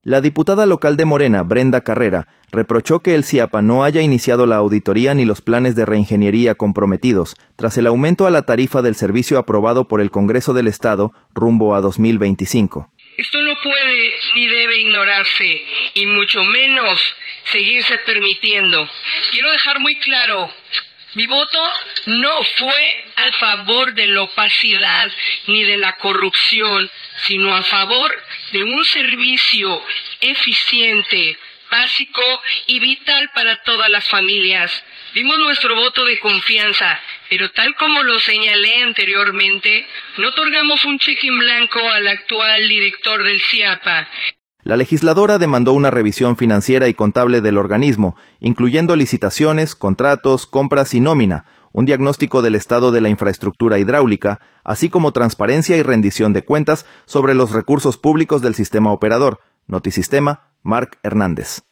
La diputada local de Morena, Brenda Carrera, reprochó que el CIAPA no haya iniciado la auditoría ni los planes de reingeniería comprometidos, tras el aumento a la tarifa del servicio aprobado por el Congreso del Estado rumbo a 2025. Esto no puede ni debe ignorarse, y mucho menos seguirse permitiendo. Quiero dejar muy claro, mi voto no fue a favor de la opacidad ni de la corrupción, sino a favor de un servicio eficiente, básico y vital para todas las familias. Dimos nuestro voto de confianza, pero tal como lo señalé anteriormente, no otorgamos un cheque en blanco al actual director del CIAPA. La legisladora demandó una revisión financiera y contable del organismo, incluyendo licitaciones, contratos, compras y nómina, un diagnóstico del estado de la infraestructura hidráulica, así como transparencia y rendición de cuentas sobre los recursos públicos del sistema operador. Notisistema, Marc Hernández.